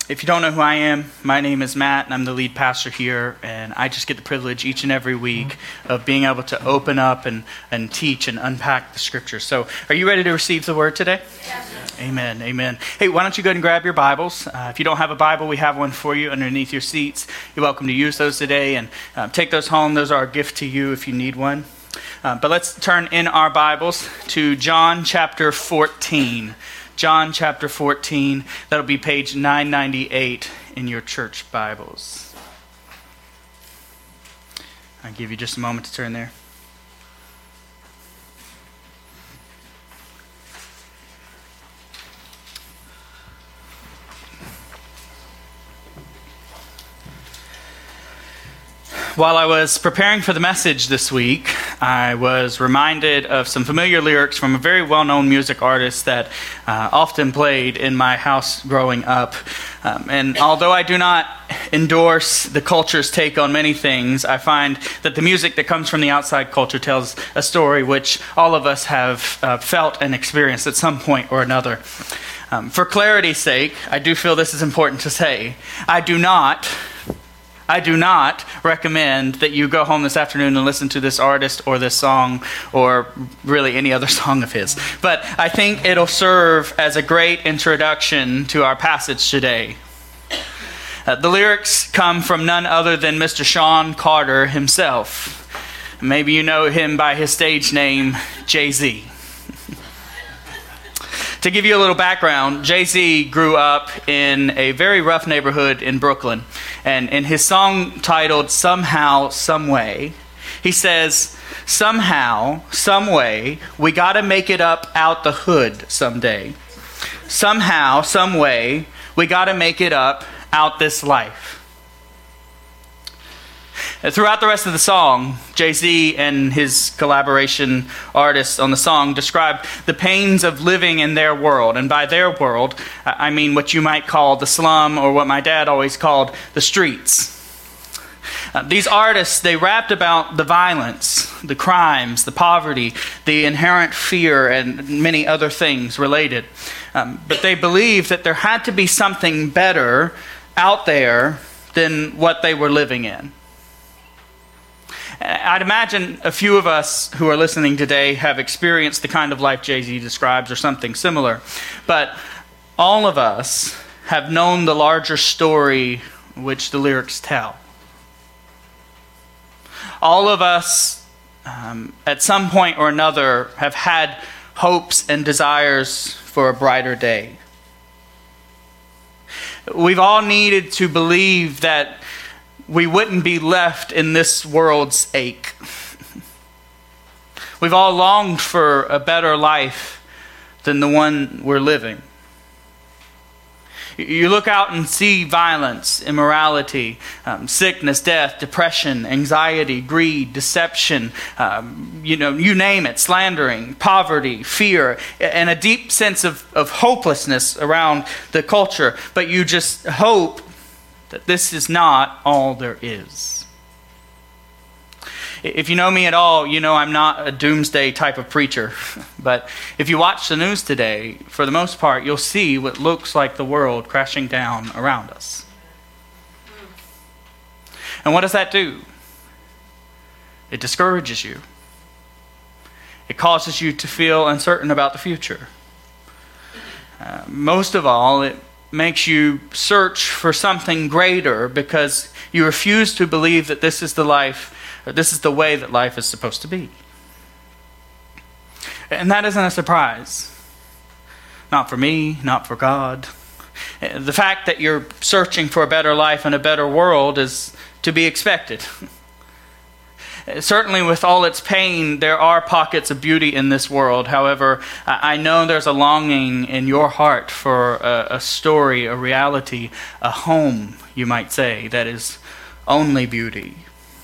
If you don't know who I am, my name is Matt, and I'm the lead pastor here, and I just get the privilege each and every week of being able to open up and teach and unpack the Scriptures. So, are you ready to receive the Word today? Yes. Amen, amen. Hey, why don't you go ahead and grab your Bibles. If you don't have a Bible, we have one for you underneath your seats. You're welcome to use those today, and take those home. Those are a gift to you if you need one. But let's turn in our Bibles to John chapter 14. John chapter 14, that'll be page 998 in your church Bibles. I'll give you just a moment to turn there. While I was preparing for the message this week, I was reminded of some familiar lyrics from a very well-known music artist that often played in my house growing up. And although I do not endorse the culture's take on many things, I find that the music that comes from the outside culture tells a story which all of us have felt and experienced at some point or another. For clarity's sake, I do feel this is important to say. I do not recommend that you go home this afternoon and listen to this artist or this song or really any other song of his. But I think it'll serve as a great introduction to our passage today. The lyrics come from none other than Mr. Sean Carter himself. Maybe you know him by his stage name, Jay-Z. To give you a little background, Jay-Z grew up in a very rough neighborhood in Brooklyn. And in his song titled Somehow, Someway, he says, somehow, someway, we gotta make it up out the hood someday. Somehow, someway, we gotta make it up out this life. Throughout the rest of the song, Jay-Z and his collaboration artists on the song describe the pains of living in their world. And by their world, I mean what you might call the slum or what my dad always called the streets. These artists, they rapped about the violence, the crimes, the poverty, the inherent fear, and many other things related. But they believed that there had to be something better out there than what they were living in. I'd imagine a few of us who are listening today have experienced the kind of life Jay-Z describes or something similar. But all of us have known the larger story which the lyrics tell. All of us, at some point or another, have had hopes and desires for a brighter day. We've all needed to believe that we wouldn't be left in this world's ache. We've all longed for a better life than the one we're living. You look out and see violence, immorality, sickness, death, depression, anxiety, greed, deception, you name it, slandering, poverty, fear, and a deep sense of hopelessness around the culture. But you just hope that this is not all there is. If you know me at all, you know I'm not a doomsday type of preacher. But if you watch the news today, for the most part, you'll see what looks like the world crashing down around us. And what does that do? It discourages you. It causes you to feel uncertain about the future. Most of all, it makes you search for something greater because you refuse to believe that this is the life, or this is the way that life is supposed to be. And that isn't a surprise. Not for me, not for God. The fact that you're searching for a better life and a better world is to be expected. Certainly with all its pain, there are pockets of beauty in this world. However, I know there's a longing in your heart for a story, a reality, a home, you might say, that is only beauty.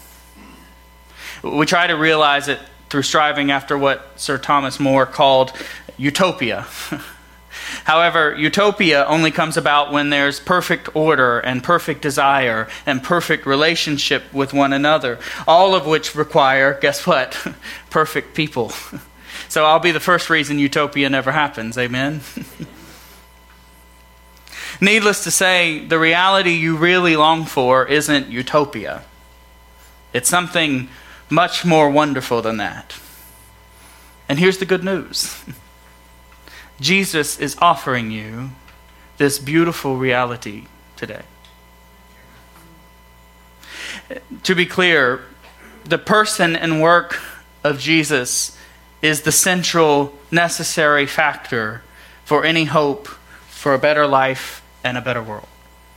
We try to realize it through striving after what Sir Thomas More called utopia. However, utopia only comes about when there's perfect order and perfect desire and perfect relationship with one another, all of which require, guess what? Perfect people. So I'll be the first reason utopia never happens, amen? Needless to say, the reality you really long for isn't utopia. It's something much more wonderful than that. And here's the good news. Jesus is offering you this beautiful reality today. To be clear, the person and work of Jesus is the central, necessary factor for any hope for a better life and a better world.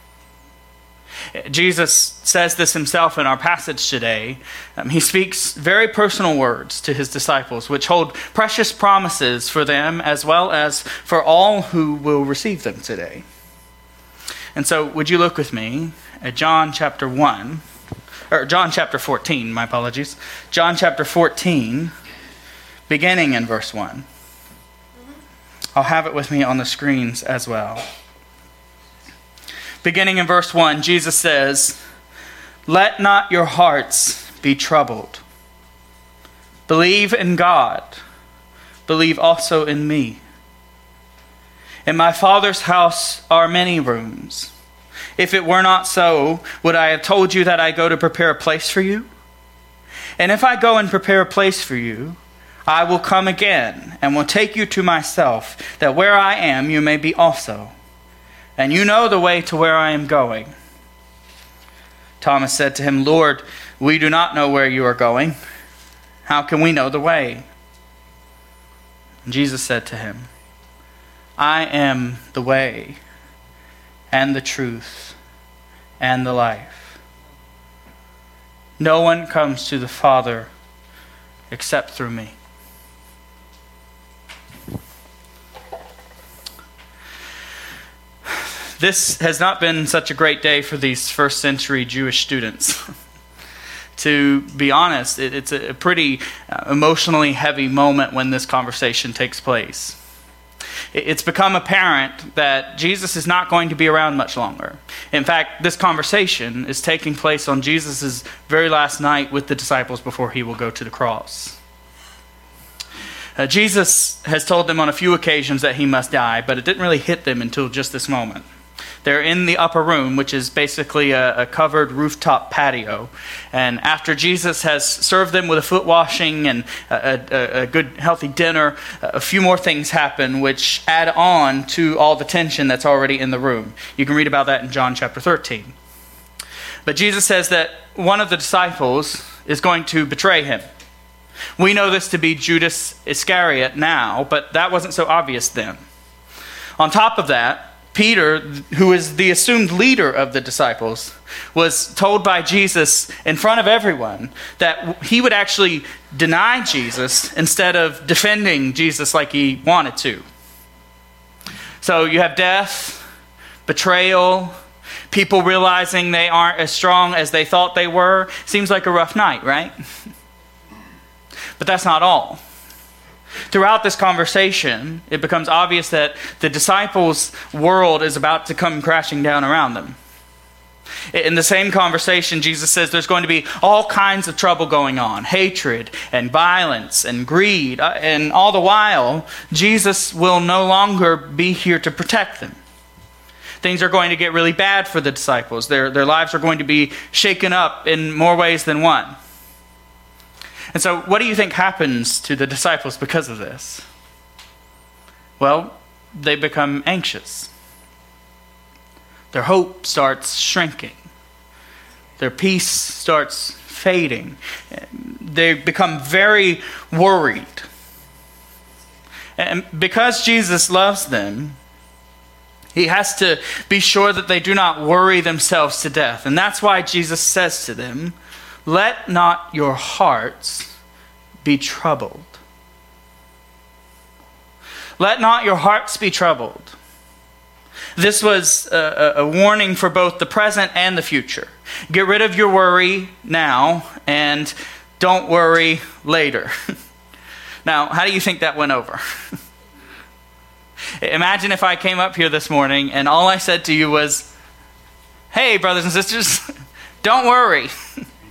Jesus says this himself in our passage today. He speaks very personal words to his disciples, which hold precious promises for them as well as for all who will receive them today. And so, would you look with me at John chapter 14, my apologies. John chapter 14, beginning in verse 1. I'll have it with me on the screens as well. Beginning in verse 1, Jesus says, "Let not your hearts be troubled. Believe in God. Believe also in me. In my Father's house are many rooms. If it were not so, would I have told you that I go to prepare a place for you? And if I go and prepare a place for you, I will come again and will take you to myself, that where I am you may be also. And you know the way to where I am going." Thomas said to him, "Lord, we do not know where you are going. How can we know the way?" And Jesus said to him, "I am the way and the truth and the life. No one comes to the Father except through me." This has not been such a great day for these first century Jewish students. To be honest, it's a pretty emotionally heavy moment when this conversation takes place. It's become apparent that Jesus is not going to be around much longer. In fact, this conversation is taking place on Jesus' very last night with the disciples before he will go to the cross. Jesus has told them on a few occasions that he must die, but it didn't really hit them until just this moment. They're in the upper room, which is basically a covered rooftop patio. And after Jesus has served them with a foot washing and a good, healthy dinner, a few more things happen which add on to all the tension that's already in the room. You can read about that in John chapter 13. But Jesus says that one of the disciples is going to betray him. We know this to be Judas Iscariot now, but that wasn't so obvious then. On top of that, Peter, who is the assumed leader of the disciples, was told by Jesus in front of everyone that he would actually deny Jesus instead of defending Jesus like he wanted to. So you have death, betrayal, people realizing they aren't as strong as they thought they were. Seems like a rough night, right? But that's not all. Throughout this conversation, it becomes obvious that the disciples' world is about to come crashing down around them. In the same conversation, Jesus says there's going to be all kinds of trouble going on, hatred and violence and greed, and all the while, Jesus will no longer be here to protect them. Things are going to get really bad for the disciples. Their lives are going to be shaken up in more ways than one. And so, what do you think happens to the disciples because of this? Well, they become anxious. Their hope starts shrinking. Their peace starts fading. They become very worried. And because Jesus loves them, he has to be sure that they do not worry themselves to death. And that's why Jesus says to them, "Let not your hearts be troubled." Let not your hearts be troubled. This was a warning for both the present and the future. Get rid of your worry now and don't worry later. Now, how do you think that went over? Imagine if I came up here this morning and all I said to you was, "Hey, brothers and sisters, don't worry."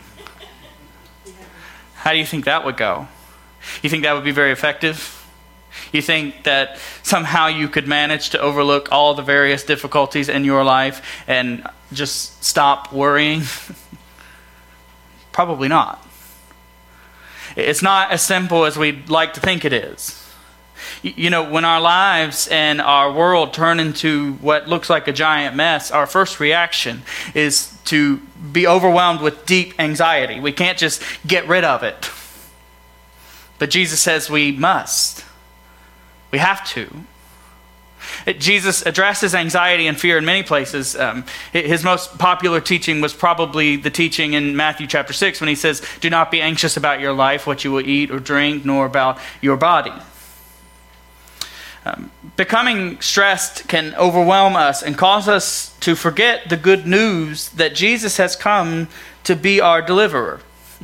How do you think that would go? You think that would be very effective? You think that somehow you could manage to overlook all the various difficulties in your life and just stop worrying? Probably not. It's not as simple as we'd like to think it is. You know, when our lives and our world turn into what looks like a giant mess, our first reaction is to be overwhelmed with deep anxiety. We can't just get rid of it. But Jesus says we must. We have to. Jesus addresses anxiety and fear in many places. His most popular teaching was probably the teaching in Matthew chapter 6 when he says, "Do not be anxious about your life, what you will eat or drink, nor about your body." Becoming stressed can overwhelm us and cause us to forget the good news that Jesus has come to be our deliverer.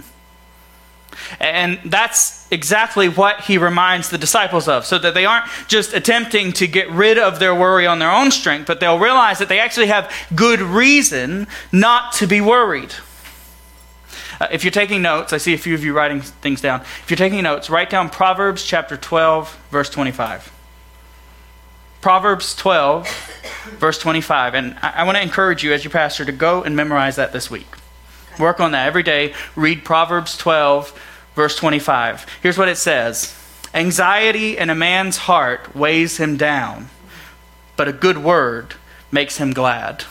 And that's exactly what he reminds the disciples of, so that they aren't just attempting to get rid of their worry on their own strength, but they'll realize that they actually have good reason not to be worried. If you're taking notes, I see a few of you writing things down. If you're taking notes, write down Proverbs chapter 12, verse 25. Proverbs 12, verse 25. And I want to encourage you as your pastor to go and memorize that this week. Work on that every day. Read Proverbs 12, verse 25. Here's what it says. Anxiety in a man's heart weighs him down, but a good word makes him glad.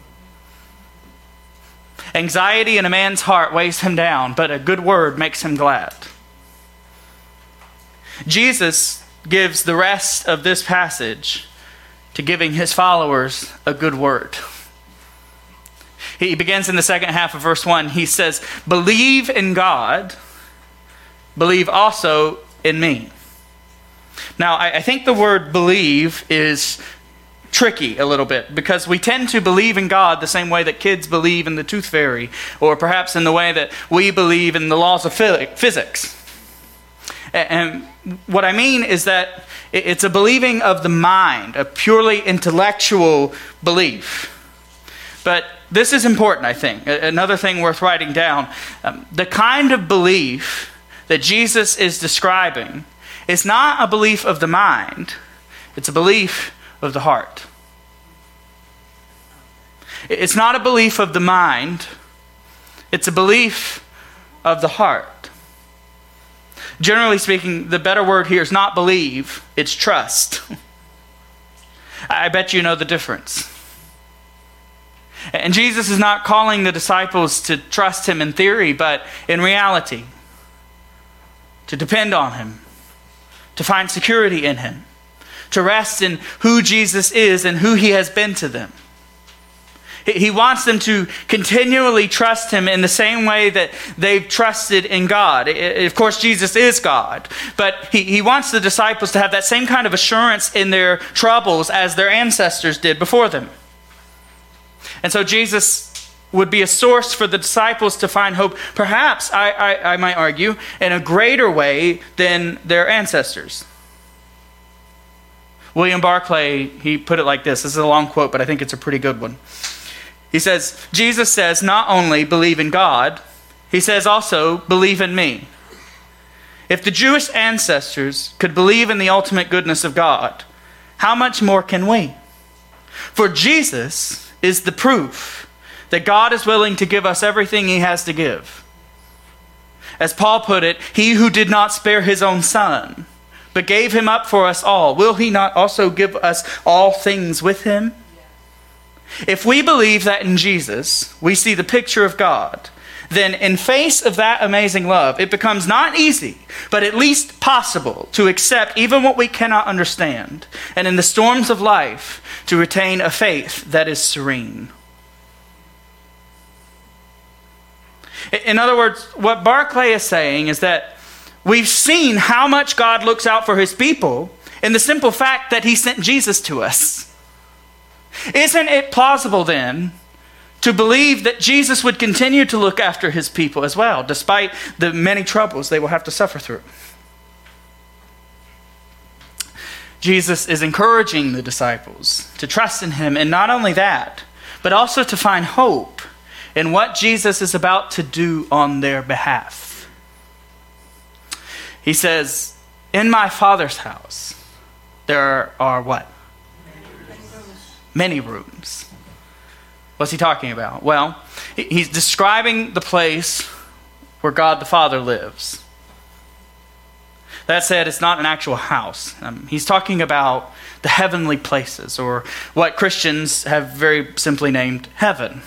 Anxiety in a man's heart weighs him down, but a good word makes him glad. Jesus gives the rest of this passage to giving his followers a good word. He begins in the second half of verse 1. He says, "Believe in God, believe also in me." Now, I think the word believe is tricky a little bit, because we tend to believe in God the same way that kids believe in the tooth fairy, or perhaps in the way that we believe in the laws of physics. And what I mean is that it's a believing of the mind, a purely intellectual belief. But this is important, I think. Another thing worth writing down. The kind of belief that Jesus is describing is not a belief of the mind. It's a belief of the heart. It's not a belief of the mind. It's a belief of the heart. Generally speaking, the better word here is not believe, it's trust. I bet you know the difference. And Jesus is not calling the disciples to trust him in theory, but in reality. To depend on him. To find security in him. To rest in who Jesus is and who he has been to them. He wants them to continually trust him in the same way that they've trusted in God. Of course, Jesus is God, but he wants the disciples to have that same kind of assurance in their troubles as their ancestors did before them. And so Jesus would be a source for the disciples to find hope, perhaps, I might argue, in a greater way than their ancestors. William Barclay, he put it like this. This is a long quote, but I think it's a pretty good one. He says, Jesus says not only believe in God, he says also believe in me. If the Jewish ancestors could believe in the ultimate goodness of God, how much more can we? For Jesus is the proof that God is willing to give us everything he has to give. As Paul put it, he who did not spare his own son, but gave him up for us all, will he not also give us all things with him? If we believe that in Jesus, we see the picture of God, then in face of that amazing love, it becomes not easy, but at least possible to accept even what we cannot understand, and in the storms of life, to retain a faith that is serene. In other words, what Barclay is saying is that we've seen how much God looks out for his people in the simple fact that he sent Jesus to us. Isn't it plausible then to believe that Jesus would continue to look after his people as well, despite the many troubles they will have to suffer through? Jesus is encouraging the disciples to trust in him, and not only that, but also to find hope in what Jesus is about to do on their behalf. He says, In my Father's house, there are what? Many rooms. What's he talking about? Well, he's describing the place where God the Father lives. That said, it's not an actual house. He's talking about the heavenly places, or what Christians have very simply named heaven.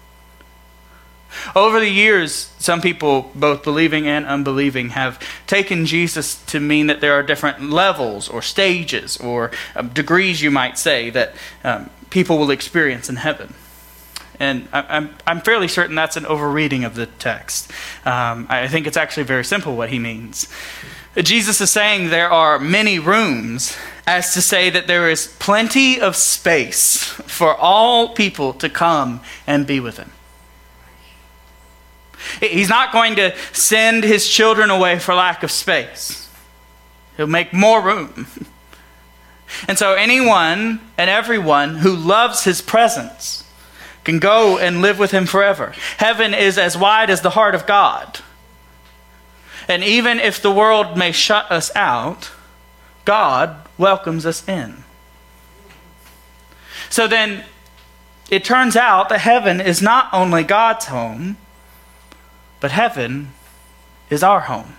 Over the years, some people, both believing and unbelieving, have taken Jesus to mean that there are different levels or stages or degrees, you might say, that people will experience in heaven. And I'm fairly certain that's an overreading of the text. I think it's actually very simple what he means. Jesus is saying there are many rooms, as to say that there is plenty of space for all people to come and be with him. He's not going to send his children away for lack of space. He'll make more room. And so anyone and everyone who loves his presence can go and live with him forever. Heaven is as wide as the heart of God. And even if the world may shut us out, God welcomes us in. So then, it turns out that heaven is not only God's home, but heaven is our home.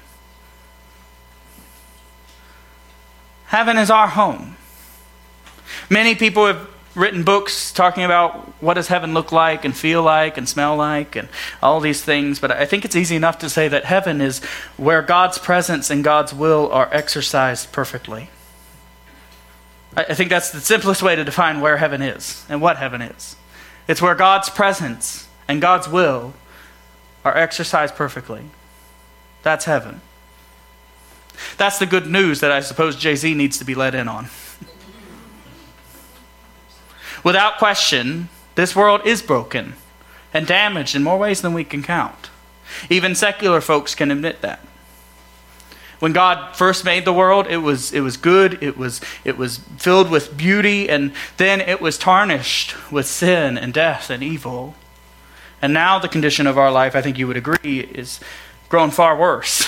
Heaven is our home. Many people have written books talking about what does heaven look like and feel like and smell like and all these things, but I think it's easy enough to say that heaven is where God's presence and God's will are exercised perfectly. I think that's the simplest way to define where heaven is and what heaven is. It's where God's presence and God's will are exercised perfectly. That's heaven. That's the good news that I suppose Jay-Z needs to be let in on. Without question, this world is broken and damaged in more ways than we can count. Even secular folks can admit that. When God first made the world, it was good, it was filled with beauty, and then it was tarnished with sin and death and evil. And now the condition of our life, I think you would agree, is grown far worse.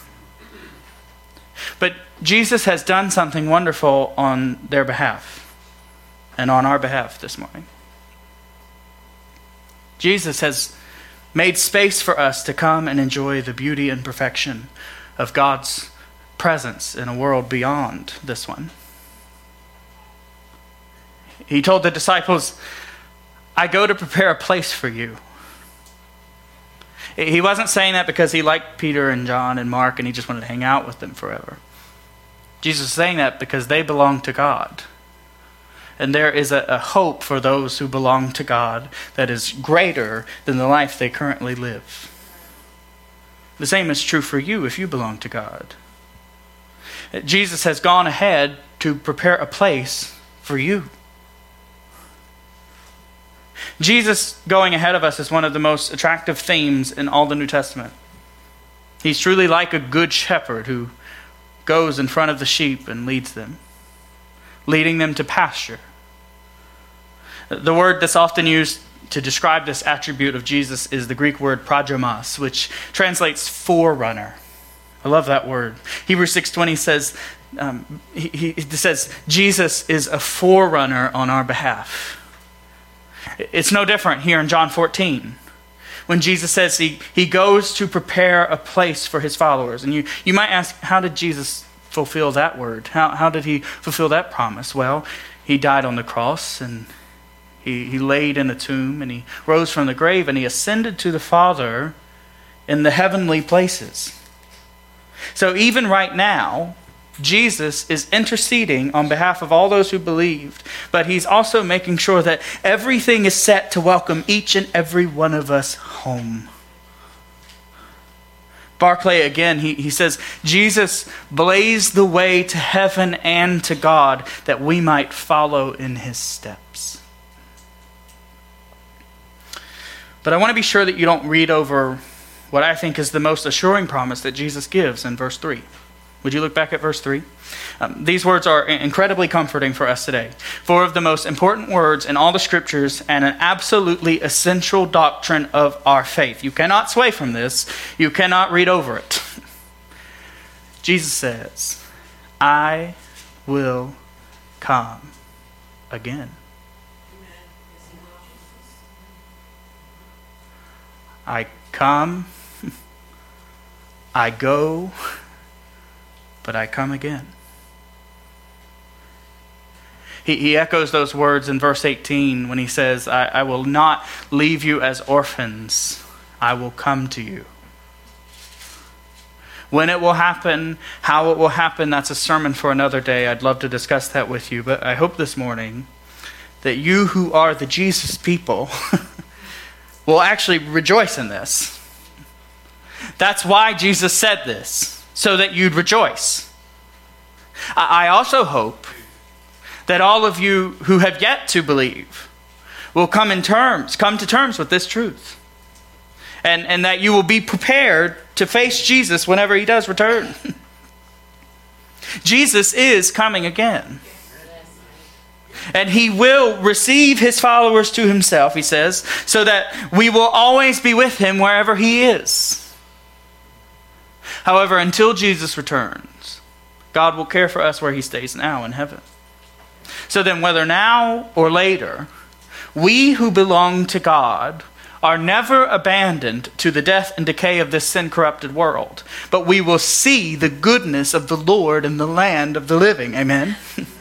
But Jesus has done something wonderful on their behalf and on our behalf this morning. Jesus has made space for us to come and enjoy the beauty and perfection of God's presence in a world beyond this one. He told the disciples, I go to prepare a place for you. He wasn't saying that because he liked Peter and John and Mark and he just wanted to hang out with them forever. Jesus is saying that because they belong to God. And there is a hope for those who belong to God that is greater than the life they currently live. The same is true for you if you belong to God. Jesus has gone ahead to prepare a place for you. Jesus going ahead of us is one of the most attractive themes in all the New Testament. He's truly like a good shepherd who goes in front of the sheep and leads them, leading them to pasture. The word that's often used to describe this attribute of Jesus is the Greek word progemos, which translates forerunner. I love that word. Hebrews 6:20 says, it says, Jesus is a forerunner on our behalf. It's no different here in John 14. When Jesus says he goes to prepare a place for his followers. And you might ask, how did Jesus fulfill that word? How did he fulfill that promise? Well, he died on the cross and he laid in a tomb and he rose from the grave and he ascended to the Father in the heavenly places. So even right now, Jesus is interceding on behalf of all those who believed, but he's also making sure that everything is set to welcome each and every one of us home. Barclay again, he says, Jesus blazed the way to heaven and to God that we might follow in his steps. But I want to be sure that you don't read over what I think is the most assuring promise that Jesus gives in verse 3. Would you look back at verse 3? These words are incredibly comforting for us today. Four of the most important words in all the scriptures and an absolutely essential doctrine of our faith. You cannot sway from this. You cannot read over it. Jesus says, I will come again. I come, I go, but I come again. He echoes those words in verse 18 when he says, I will not leave you as orphans. I will come to you. When it will happen, how it will happen, that's a sermon for another day. I'd love to discuss that with you. But I hope this morning that you who are the Jesus people will actually rejoice in this. That's why Jesus said this, so that you'd rejoice. I also hope that all of you who have yet to believe will come to terms with this truth. And that you will be prepared to face Jesus whenever he does return. Jesus is coming again. And he will receive his followers to himself, he says, so that we will always be with him wherever he is. However, until Jesus returns, God will care for us where he stays now in heaven. So then, whether now or later, we who belong to God are never abandoned to the death and decay of this sin-corrupted world, but we will see the goodness of the Lord in the land of the living. Amen?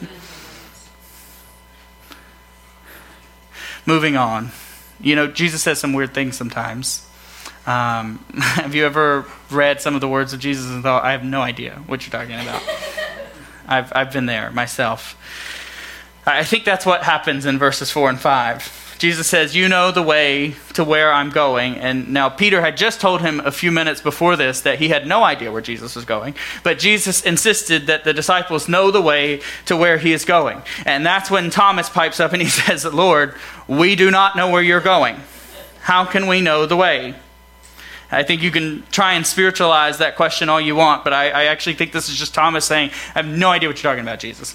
Moving on. You know, Jesus says some weird things sometimes. Have you ever read some of the words of Jesus and thought, I have no idea what you're talking about? I've been there myself. I think that's what happens in verses 4 and 5. Jesus says, you know the way to where I'm going. And now Peter had just told him a few minutes before this that he had no idea where Jesus was going. But Jesus insisted that the disciples know the way to where he is going. And that's when Thomas pipes up and he says, Lord, we do not know where you're going. How can we know the way? I think you can try and spiritualize that question all you want, but I actually think this is just Thomas saying, I have no idea what you're talking about, Jesus.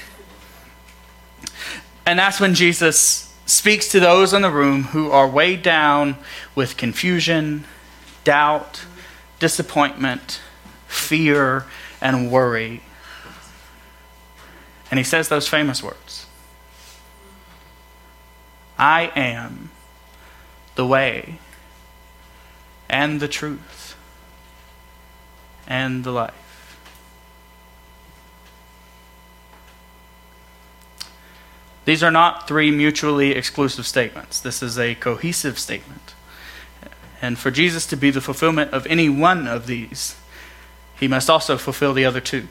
And that's when Jesus speaks to those in the room who are weighed down with confusion, doubt, disappointment, fear, and worry. And he says those famous words. I am the way and the truth and the life. These are not three mutually exclusive statements. This is a cohesive statement. And for Jesus to be the fulfillment of any one of these, he must also fulfill the other two.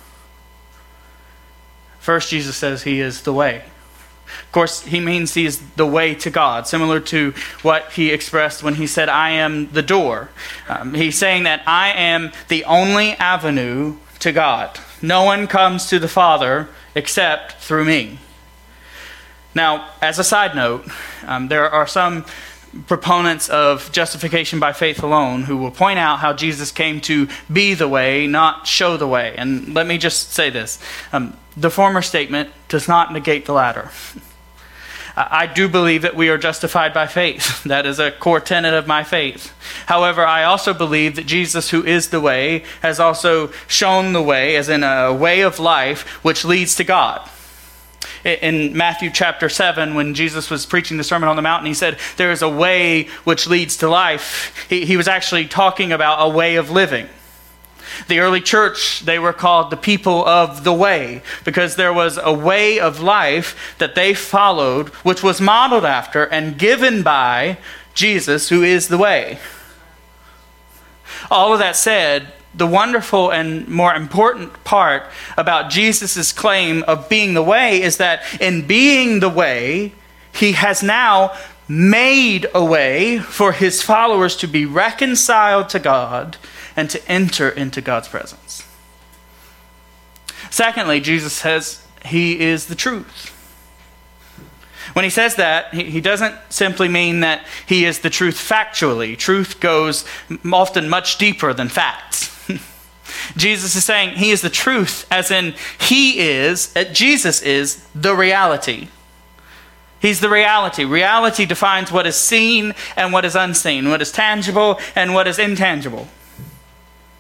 First, Jesus says he is the way. Of course, he means he is the way to God, similar to what he expressed when he said, I am the door. He's saying that I am the only avenue to God. No one comes to the Father except through me. Now, as a side note, there are some proponents of justification by faith alone who will point out how Jesus came to be the way, not show the way. And let me just say this. The former statement does not negate the latter. I do believe that we are justified by faith. That is a core tenet of my faith. However, I also believe that Jesus, who is the way, has also shown the way, as in a way of life, which leads to God. In Matthew chapter 7, when Jesus was preaching the Sermon on the Mount, he said, there is a way which leads to life. He was actually talking about a way of living. The early church, they were called the people of the way, because there was a way of life that they followed, which was modeled after and given by Jesus, who is the way. All of that said, the wonderful and more important part about Jesus' claim of being the way is that in being the way, he has now made a way for his followers to be reconciled to God and to enter into God's presence. Secondly, Jesus says he is the truth. When he says that, he doesn't simply mean that he is the truth factually. Truth goes often much deeper than facts. Jesus is saying he is the truth, as in Jesus is the reality. He's the reality. Reality defines what is seen and what is unseen, what is tangible and what is intangible.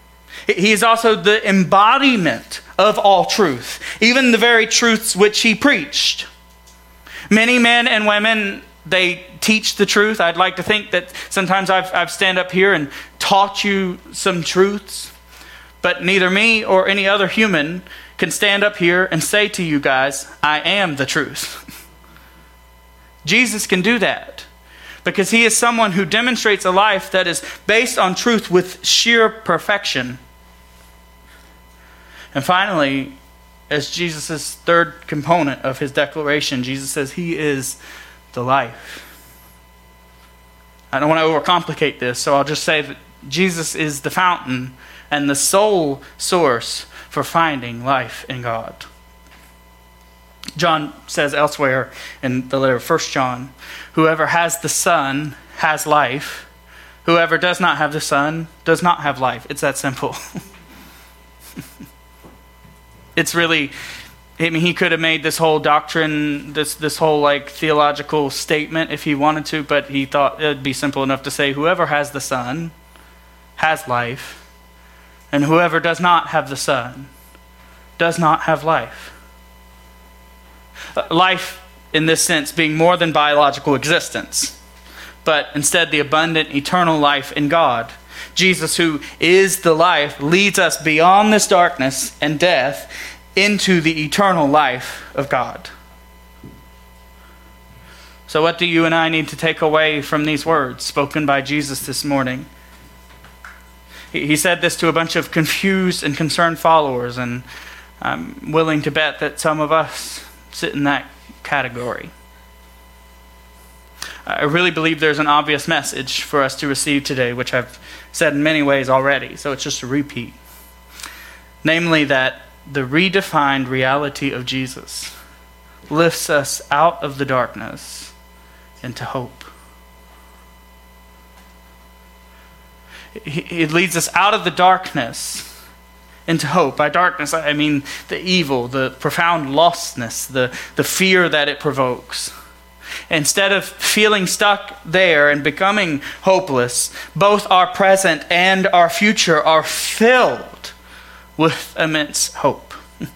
He is also the embodiment of all truth, even the very truths which he preached. Many men and women, they teach the truth. I'd like to think that sometimes I've stand up here and taught you some truths, but neither me or any other human can stand up here and say to you guys, I am the truth. Jesus can do that because he is someone who demonstrates a life that is based on truth with sheer perfection. And finally, as Jesus' third component of his declaration, Jesus says he is the life. I don't want to overcomplicate this, so I'll just say that Jesus is the fountain and the sole source for finding life in God. John says elsewhere in the letter of 1 John, whoever has the Son has life. Whoever does not have the Son does not have life. It's that simple. It's really, I mean, he could have made this whole doctrine, this whole like theological statement if he wanted to, but he thought it'd be simple enough to say, whoever has the Son has life, and whoever does not have the Son does not have life. Life, in this sense, being more than biological existence, but instead the abundant eternal life in God. Jesus, who is the life, leads us beyond this darkness and death into the eternal life of God. So what do you and I need to take away from these words spoken by Jesus this morning? He said this to a bunch of confused and concerned followers, and I'm willing to bet that some of us sit in that category. I really believe there's an obvious message for us to receive today, which I've said in many ways already, so it's just a repeat. Namely, that the redefined reality of Jesus lifts us out of the darkness into hope. It leads us out of the darkness into hope. By darkness, I mean the evil, the profound lostness, the fear that it provokes. Instead of feeling stuck there and becoming hopeless, both our present and our future are filled with immense hope.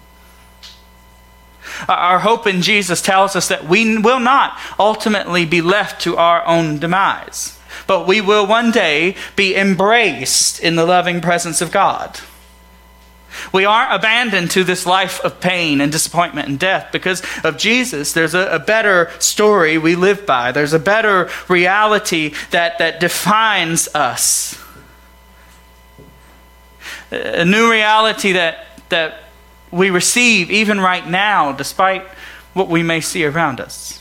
Our hope in Jesus tells us that we will not ultimately be left to our own demise, but we will one day be embraced in the loving presence of God. We aren't abandoned to this life of pain and disappointment and death because of Jesus. There's a better story we live by. There's a better reality that defines us. A new reality that we receive even right now, despite what we may see around us.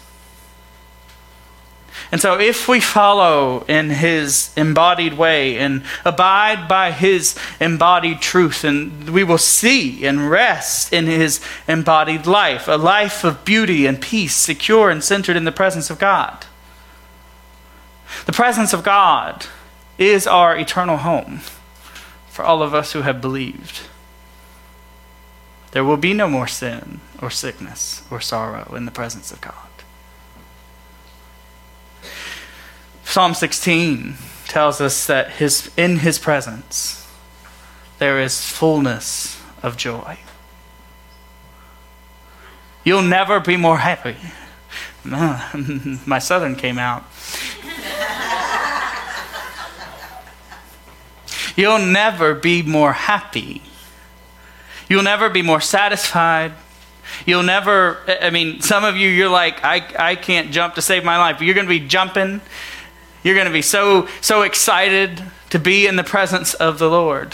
And so if we follow in his embodied way and abide by his embodied truth, and we will see and rest in his embodied life, a life of beauty and peace, secure and centered in the presence of God. The presence of God is our eternal home for all of us who have believed. There will be no more sin or sickness or sorrow in the presence of God. Psalm 16 tells us that in his presence there is fullness of joy. You'll never be more happy. My southern came out. You'll never be more happy. You'll never be more satisfied. You'll never, some of you, you're like, I can't jump to save my life. You're going to be jumping. You're going to be so excited to be in the presence of the Lord.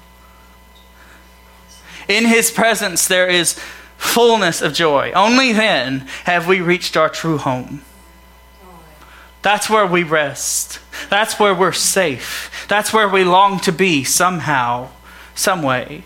In his presence there is fullness of joy. Only then have we reached our true home. That's where we rest. That's where we're safe. That's where we long to be somehow, some way.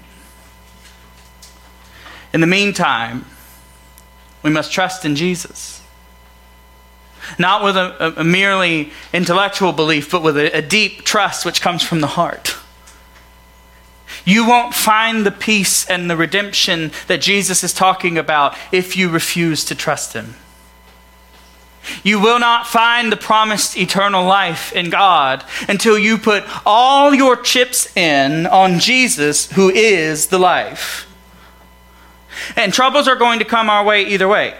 In the meantime, we must trust in Jesus. Not with a merely intellectual belief, but with a deep trust which comes from the heart. You won't find the peace and the redemption that Jesus is talking about if you refuse to trust him. You will not find the promised eternal life in God until you put all your chips in on Jesus, who is the life. And troubles are going to come our way either way.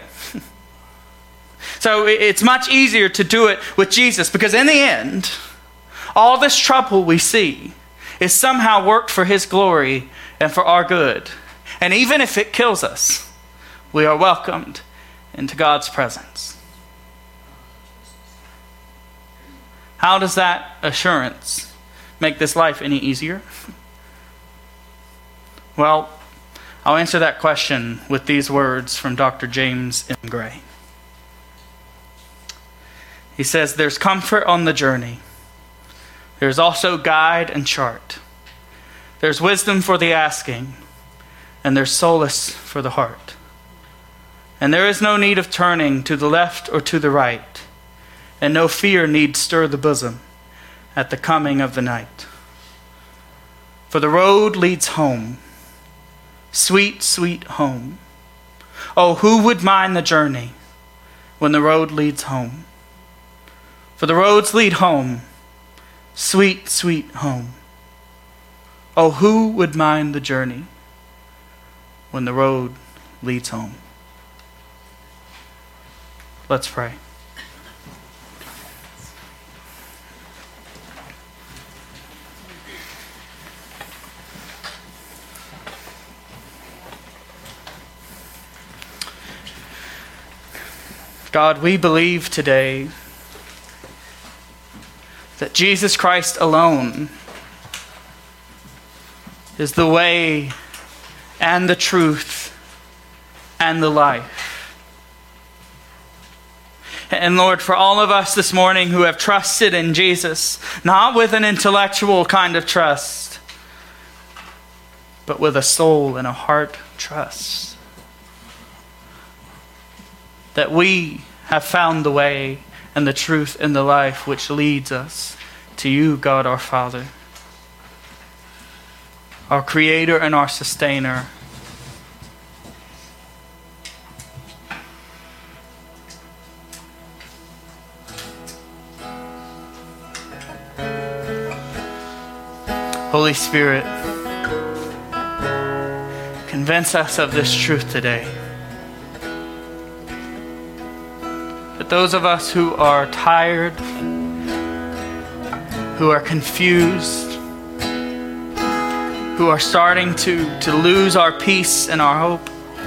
So it's much easier to do it with Jesus, because in the end, all this trouble we see is somehow worked for his glory and for our good. And even if it kills us, we are welcomed into God's presence. How does that assurance make this life any easier? Well, I'll answer that question with these words from Dr. James M. Gray. He says, there's comfort on the journey. There's also guide and chart. There's wisdom for the asking, and there's solace for the heart. And there is no need of turning to the left or to the right, and no fear need stir the bosom at the coming of the night. For the road leads home, sweet, sweet home. Oh, who would mind the journey when the road leads home? For the roads lead home, sweet, sweet home. Oh, who would mind the journey when the road leads home? Let's pray. God, we believe today that Jesus Christ alone is the way and the truth and the life. And Lord, for all of us this morning who have trusted in Jesus, not with an intellectual kind of trust, but with a soul and a heart trust, that we have found the way and the truth and the life which leads us to you, God our Father, our Creator and our Sustainer. Holy Spirit, convince us of this truth today. That those of us who are tired, who are confused, who are starting to lose our peace and our hope,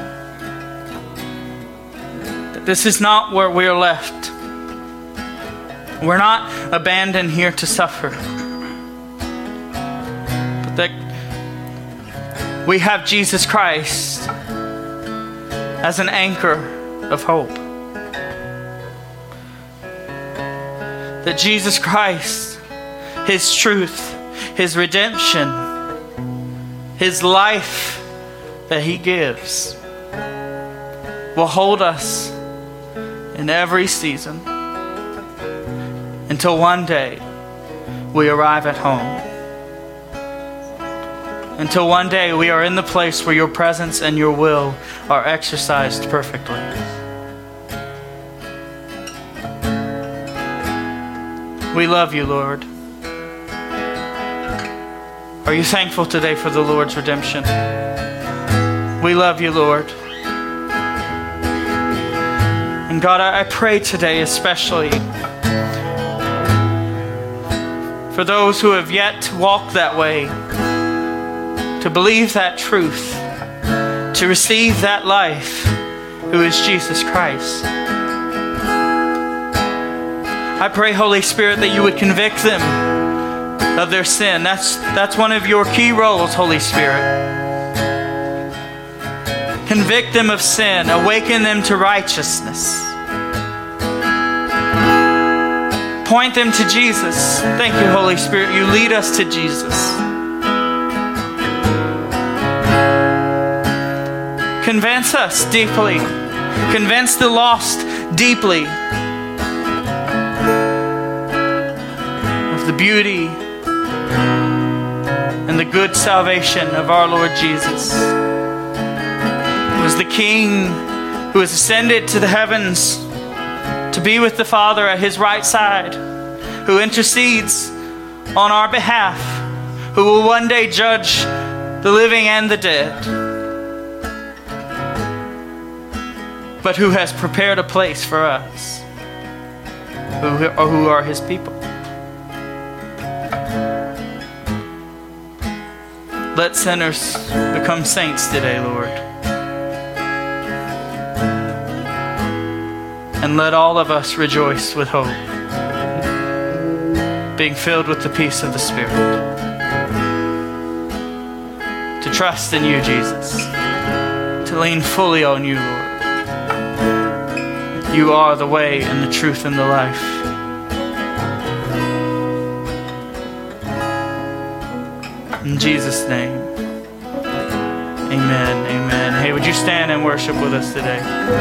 that this is not where we're left. We're not abandoned here to suffer, but that we have Jesus Christ as an anchor of hope. That Jesus Christ, his truth, his redemption, his life that he gives will hold us in every season until one day we arrive at home. Until one day we are in the place where your presence and your will are exercised perfectly. We love you, Lord. Are you thankful today for the Lord's redemption? We love you, Lord. And God, I pray today especially for those who have yet to walk that way, to believe that truth, to receive that life, who is Jesus Christ. I pray, Holy Spirit, that you would convict them of their sin. That's one of your key roles, Holy Spirit. Convict them of sin. Awaken them to righteousness. Point them to Jesus. Thank you, Holy Spirit. You lead us to Jesus. Convince us deeply. Convince the lost deeply the beauty and the good salvation of our Lord Jesus, who is the King who has ascended to the heavens to be with the Father at his right side, who intercedes on our behalf, who will one day judge the living and the dead, but who has prepared a place for us, who are his people. Let sinners become saints today, Lord. And let all of us rejoice with hope, being filled with the peace of the Spirit. To trust in you, Jesus. To lean fully on you, Lord. You are the way and the truth and the life. In Jesus' name, amen, amen. Hey, would you stand and worship with us today?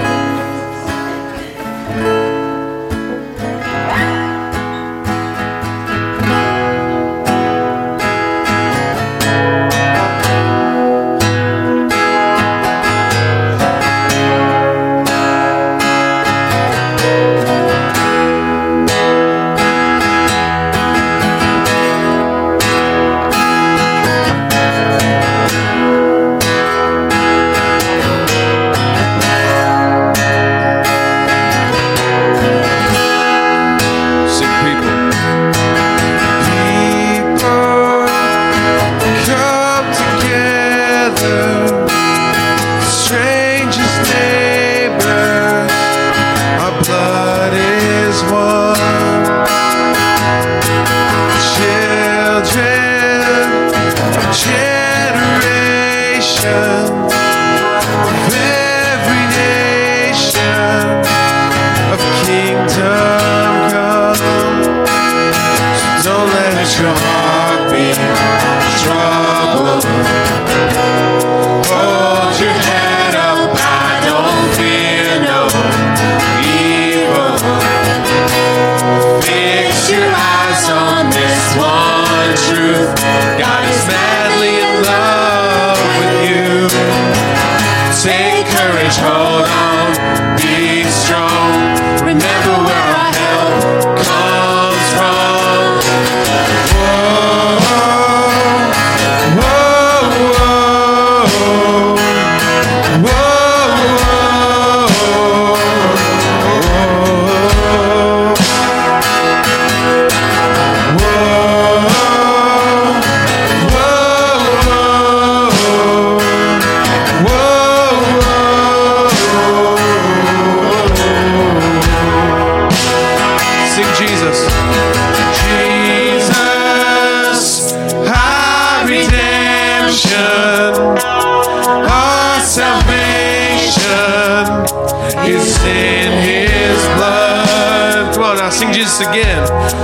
Again,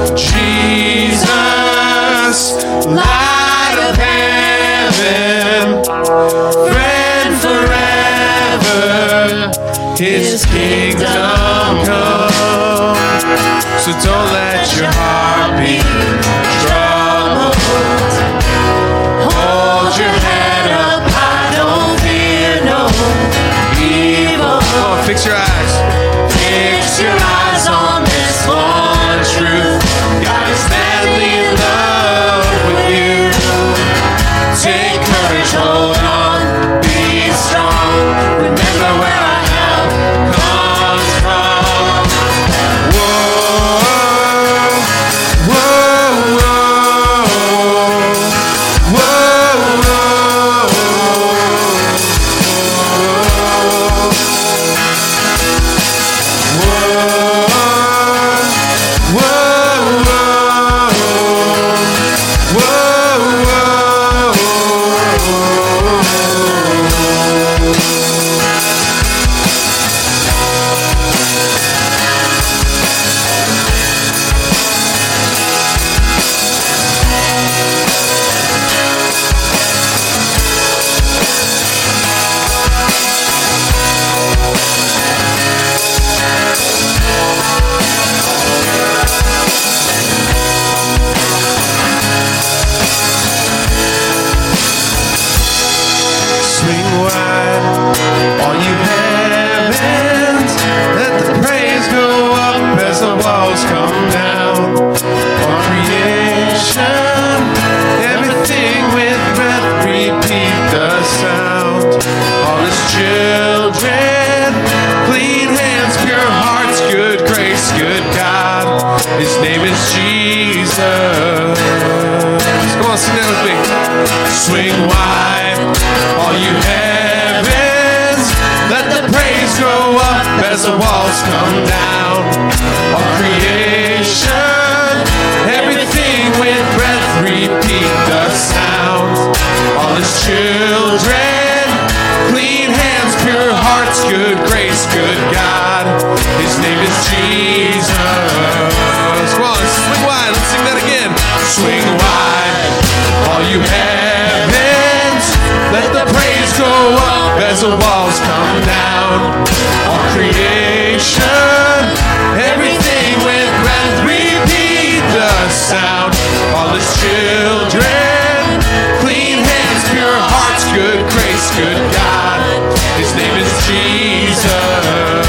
Jesus, light of heaven, friend forever, his kingdom come. So don't let your heart be troubled. Hold your head up high, don't fear no evil. Come on, fix your eyes. Fix your eyes on this one truth. God is madly in love with you. Take courage, hold on, be strong. Remember where our help comes from. Whoa, whoa, whoa. Jesus. Come on, sing that with me. Swing wide, all you heavens. Let the praise go up as the walls come down. All creation, everything with breath, repeat the sound. All his children, clean hands, pure hearts, good grace, good God. His name is Jesus. Come on, swing wide. Let's sing that again. Swing wide, all you heavens. Let the praise go up as the walls come down. All creation, everything with breath, repeat the sound. All his children, clean hands, pure hearts, good grace, good God. His name is Jesus.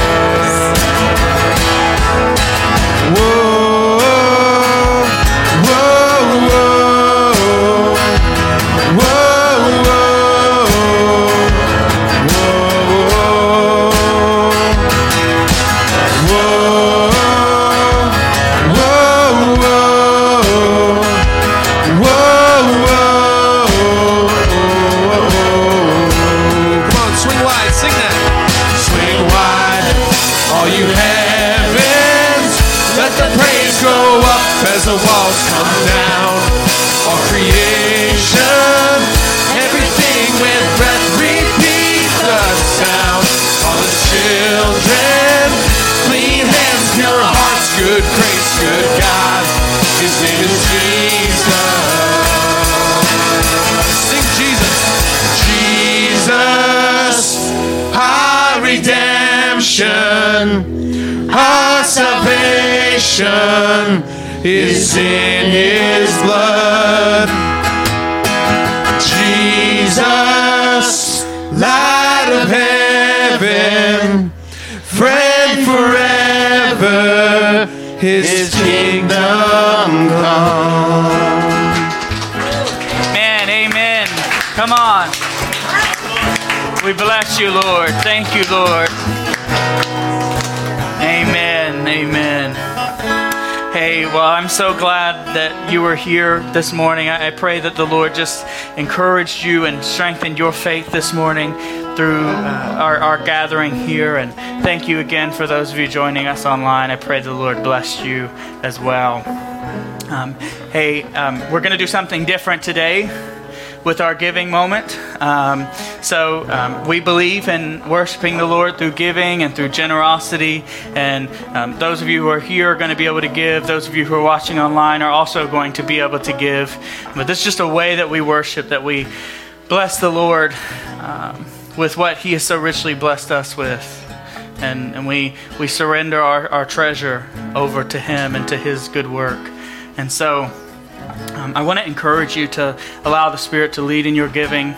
As the walls come down, all creation, everything with breath, repeat the sound. All his children, clean hands, pure hearts, good grace, good God. His name is Jesus. Sing Jesus, our redemption, our salvation is in his blood. Jesus, light of heaven, friend forever, his kingdom come. Amen, amen. Come on. We bless you, Lord. Thank you, Lord. Amen, amen. Hey, well, I'm so glad that you were here this morning. I pray that the Lord just encouraged you and strengthened your faith this morning through our gathering here. And thank you again for those of you joining us online. I pray the Lord bless you as well. We're going to do something different today with our giving moment. We believe in worshiping the Lord through giving and through generosity. And those of you who are here are going to be able to give. Those of you who are watching online are also going to be able to give. But this is just a way that we worship, that we bless the Lord with what He has so richly blessed us with. And we surrender our treasure over to Him and to His good work. And so I want to encourage you to allow the Spirit to lead in your giving.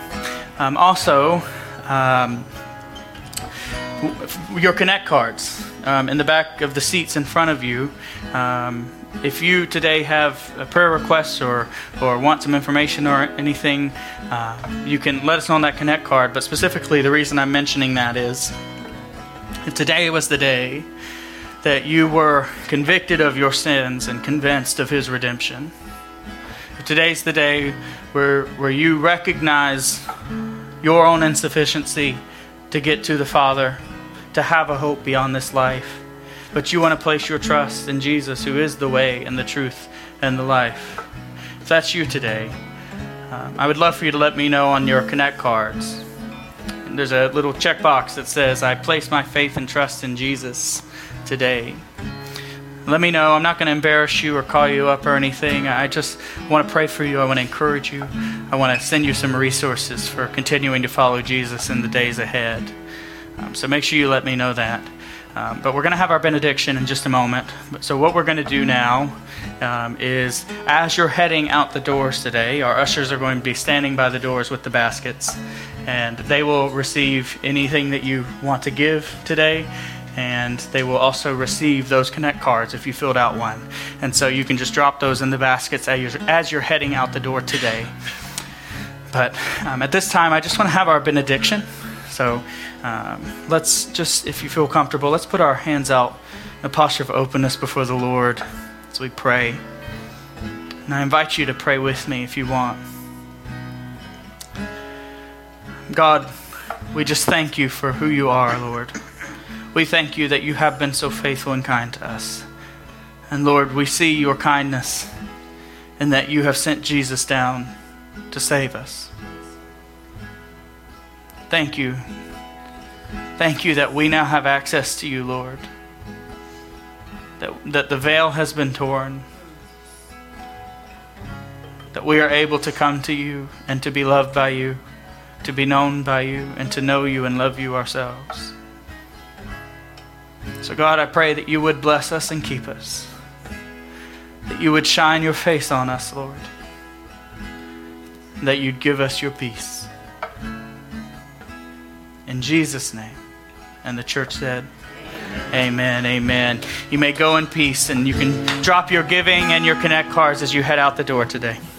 Your Connect cards in the back of the seats in front of you. If you today have a prayer request or want some information or anything, you can let us know on that Connect card. But specifically, the reason I'm mentioning that is if today was the day that you were convicted of your sins and convinced of His redemption. Today's the day where you recognize your own insufficiency to get to the Father, to have a hope beyond this life. But you want to place your trust in Jesus, who is the way and the truth and the life. If that's you today, I would love for you to let me know on your Connect cards. And there's a little checkbox that says, I place my faith and trust in Jesus today. Let me know. I'm not going to embarrass you or call you up or anything. I just want to pray for you. I want to encourage you. I want to send you some resources for continuing to follow Jesus in the days ahead. So make sure you let me know that. But we're going to have our benediction in just a moment. So what we're going to do now is, as you're heading out the doors today, our ushers are going to be standing by the doors with the baskets. And they will receive anything that you want to give today. And they will also receive those Connect cards if you filled out one. And so you can just drop those in the baskets as you're heading out the door today. But at this time, I just want to have our benediction. So let's just, if you feel comfortable, let's put our hands out in a posture of openness before the Lord as we pray. And I invite you to pray with me if you want. God, we just thank you for who you are, Lord. We thank you that you have been so faithful and kind to us. And Lord, we see your kindness and that you have sent Jesus down to save us. Thank you. Thank you that we now have access to you, Lord. That the veil has been torn. That we are able to come to you and to be loved by you, to be known by you, and to know you and love you ourselves. So God, I pray that you would bless us and keep us. That you would shine your face on us, Lord. And that you'd give us your peace. In Jesus' name. And the church said, amen, amen. You may go in peace, and you can drop your giving and your Connect cards as you head out the door today.